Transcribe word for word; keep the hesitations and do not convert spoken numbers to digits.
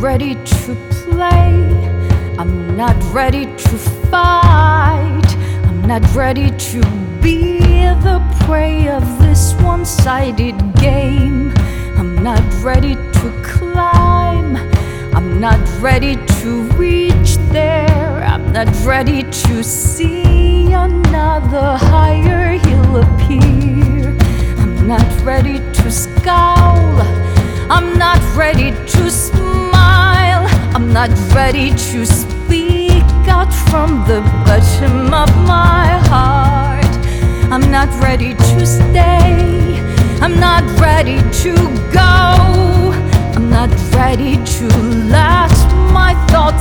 ready to play. I'm not ready to fight. I'm not ready to be the prey of this one-sided game. I'm not ready to climb. I'm not ready to reach there. I'm not ready to see another higher hill appear. I'm not ready to scowl. I'm not ready to smile. I'm not ready to speak out from the bottom of my heart. I'm not ready to stay. I'm not ready to go. I'm not ready to let my thoughts